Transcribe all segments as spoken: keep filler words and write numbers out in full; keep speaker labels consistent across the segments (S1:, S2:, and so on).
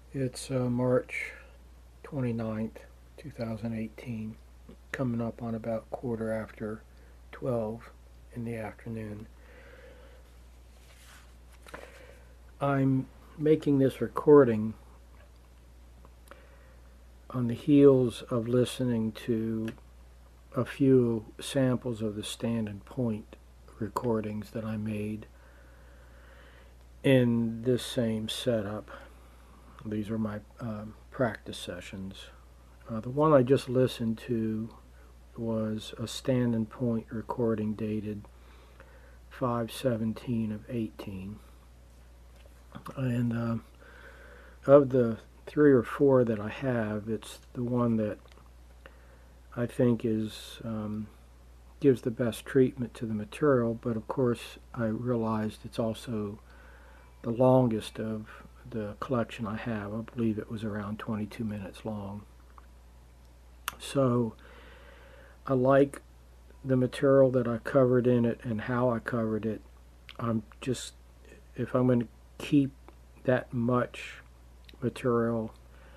S1: It's uh, March twenty-ninth, two thousand eighteen, coming up on about quarter after twelve in the afternoon. I'm making this recording on the heels of listening to a few samples of the Stand and Point recordings that I made in this same setup. These are my um, practice sessions. Uh, the one I just listened to was a Stand and Point recording dated five seventeen of eighteen. And uh, of the three or four that I have, it's the one that I think is um, gives the best treatment to the material, but of course I realized it's also the longest of the collection I have. I believe it was around twenty-two minutes long. So I like the material that I covered in it and how I covered it. I'm just, if I'm going to keep that much material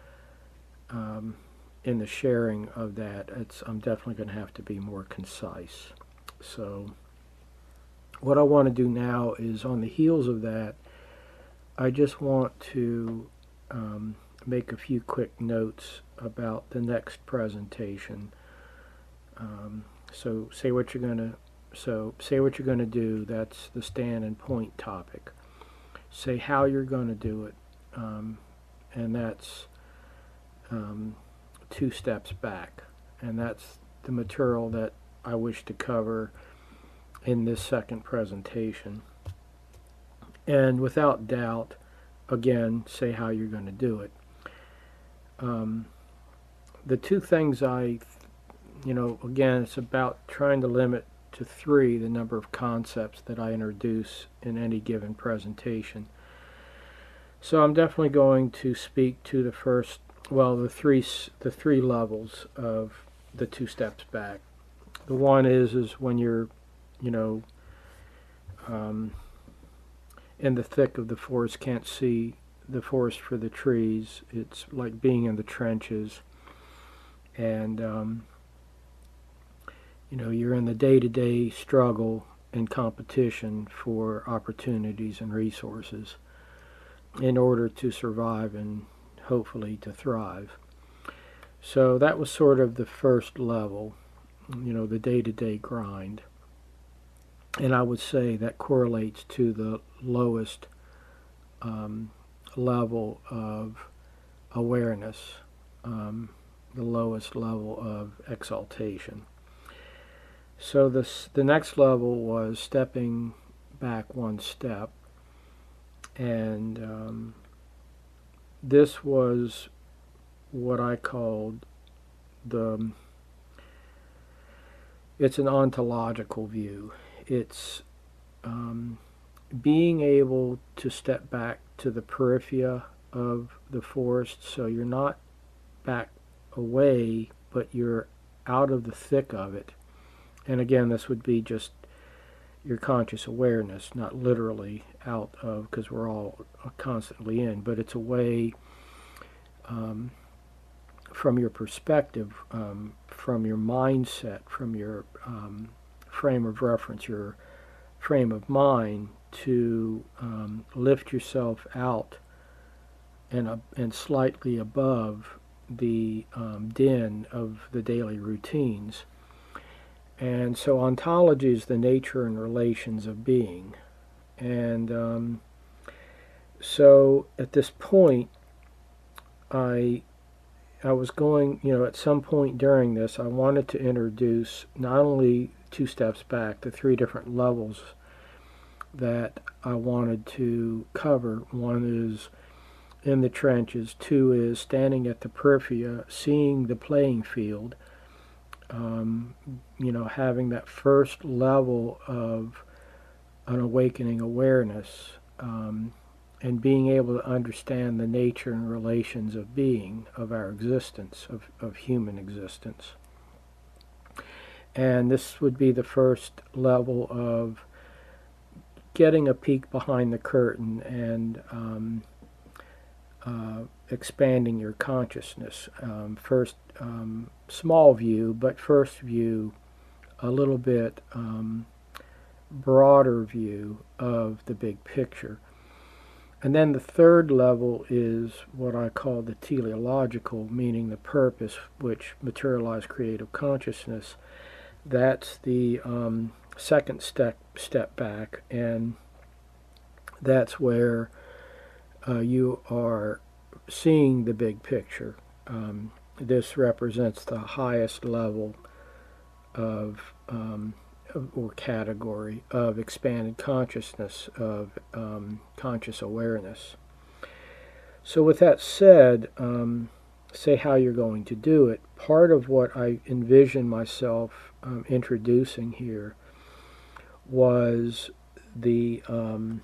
S1: um, in the sharing of that, it's, I'm definitely going to have to be more concise. So what I want to do now is, on the heels of that, I just want to um, make a few quick notes about the next presentation. Um, so say what you're going to so say what you're going to do. That's the Stand and Point topic. Say how you're going to do it, um, and that's um, two steps back, and that's the material that I wish to cover in this second presentation. And without doubt, again, say how you're going to do it. Um, the two things I, you know, again, it's about trying to limit to three the number of concepts that I introduce in any given presentation. So I'm definitely going to speak to the first, well, the three, the three levels of the two steps back. The one is is when you're, you know, um, in the thick of the forest, can't see the forest for the trees. It's like being in the trenches, and um, you know, you're in the day-to-day struggle and competition for opportunities and resources in order to survive and hopefully to thrive. So that was sort of the first level, you know, the day-to-day grind. And I would say that correlates to the lowest um, level of awareness, um, the lowest level of exaltation. So this, the next level was stepping back one step, and um, this was what I called the, it's an ontological view. It's um, being able to step back to the periphery of the forest, so you're not back away, but you're out of the thick of it. And again, this would be just your conscious awareness, not literally out of, because we're all constantly in, but it's a way um, from your perspective, um, from your mindset, from your um, frame of reference, your frame of mind, to um, lift yourself out and, uh, and slightly above the um, din of the daily routines. And so ontology is the nature and relations of being. And um, so at this point, I I was going, you know, at some point during this, I wanted to introduce not only two steps back, the three different levels that I wanted to cover. One is in the trenches. Two is standing at the periphery, seeing the playing field. Um, you know, having that first level of an awakening awareness, um, and being able to understand the nature and relations of being, of our existence, of, of human existence. And this would be the first level of getting a peek behind the curtain and um, uh, expanding your consciousness. Um, first, um, small view, but first view, a little bit um, broader view of the big picture. And then the third level is what I call the teleological, meaning the purpose, which materialized creative consciousness. That's the um, second step step back, and that's where uh, you are seeing the big picture. Um, this represents the highest level of um, or category of expanded consciousness, of um, conscious awareness. So with that said, um, say how you're going to do it. Part of what I envision myself um, introducing here was the um,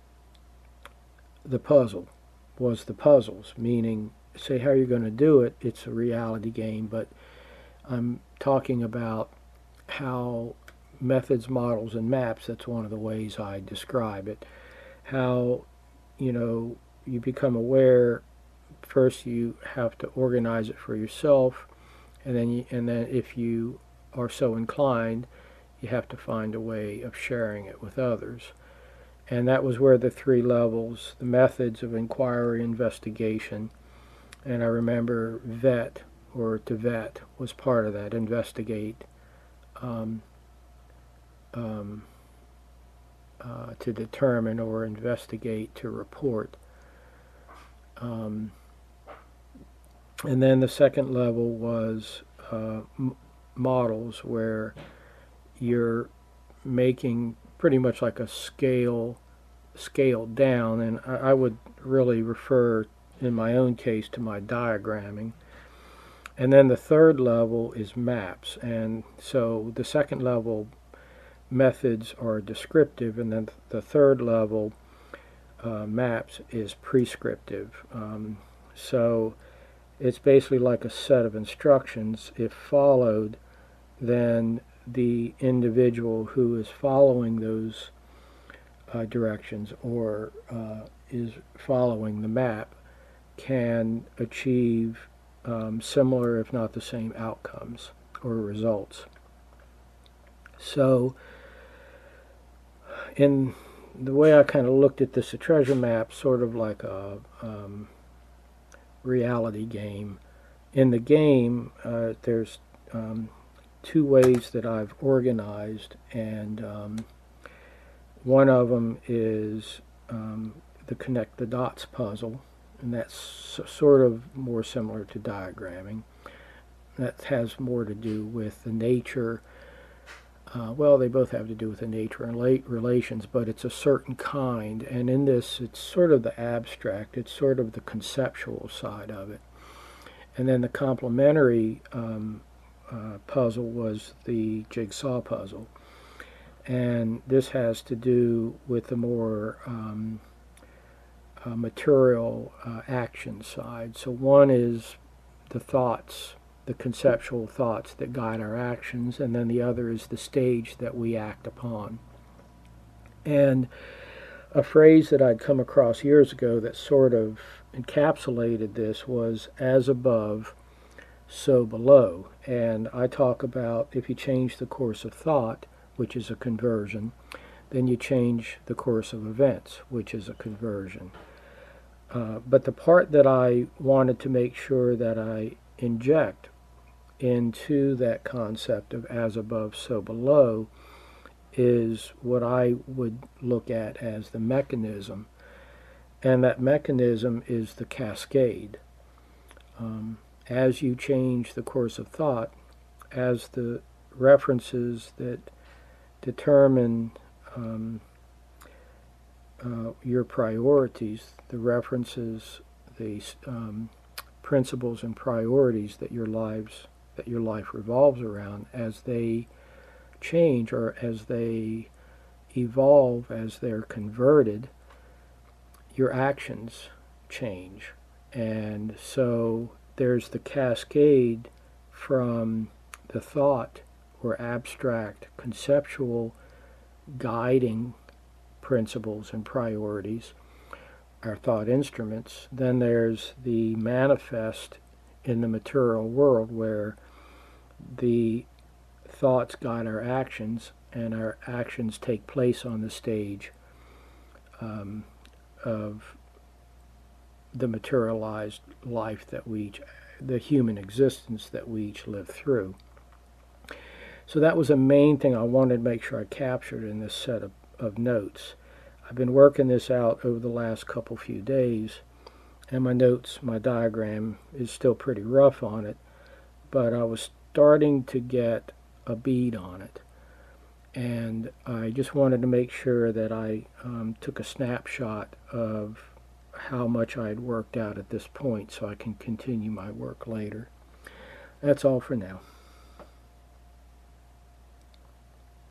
S1: the puzzle, was the puzzles, meaning say how you're going to do it. It's a reality game, but I'm talking about how methods, models, and maps, that's one of the ways I describe it, how, you know, you become aware. First you have to organize it for yourself, and then you, and then if you are so inclined, you have to find a way of sharing it with others. And that was where the three levels, the methods of inquiry, investigation, and I remember vet, or to vet, was part of that, investigate, um, um, uh, to determine, or investigate to report. Um, and then the second level was uh, m models, where you're making pretty much like a scale, scaled down, and I, I would really refer in my own case to my diagramming. And then the third level is maps, and so the second level methods are descriptive, and then the third level uh, maps is prescriptive. Um, so it's basically like a set of instructions. If followed, then the individual who is following those uh, directions, or uh, is following the map, can achieve um, similar, if not the same, outcomes or results. So in the way I kind of looked at this, a treasure map, sort of like a um, reality game. In the game, uh, there's um, two ways that I've organized, and um, one of them is um, the connect the dots puzzle, and that's sort of more similar to diagramming. That has more to do with the nature. Uh, well, they both have to do with the nature and late relations, but it's a certain kind, and in this it's sort of the abstract, it's sort of the conceptual side of it. And then the complementary um, uh, puzzle was the jigsaw puzzle, and this has to do with the more um, uh, material uh, action side. So one is the thoughts, the conceptual thoughts that guide our actions, and then the other is the stage that we act upon. And a phrase that I'd come across years ago that sort of encapsulated this was as above, so below. And I talk about if you change the course of thought, which is a conversion, then you change the course of events, which is a conversion. Uh, but the part that I wanted to make sure that I inject into that concept of as above, so below is what I would look at as the mechanism. And that mechanism is the cascade. Um, as you change the course of thought, as the references that determine um, uh, your priorities, the references, the um, principles and priorities that your lives that your life revolves around, as they change, or as they evolve, as they're converted, your actions change. And so there's the cascade from the thought or abstract conceptual guiding principles and priorities, our thought instruments. Then there's the manifest in the material world, where the thoughts guide our actions, and our actions take place on the stage um, of the materialized life that we each, the human existence that we each live through. So that was a main thing I wanted to make sure I captured in this set of, of notes. I've been working this out over the last couple few days, and my notes, my diagram is still pretty rough on it, but I was starting to get a bead on it. And I just wanted to make sure that I um, took a snapshot of how much I had worked out at this point so I can continue my work later. That's all for now.